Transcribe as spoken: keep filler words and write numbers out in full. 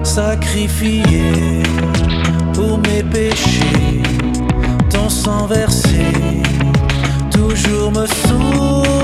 sacrifié pour mes péchés, ton sang versé toujours me sauve.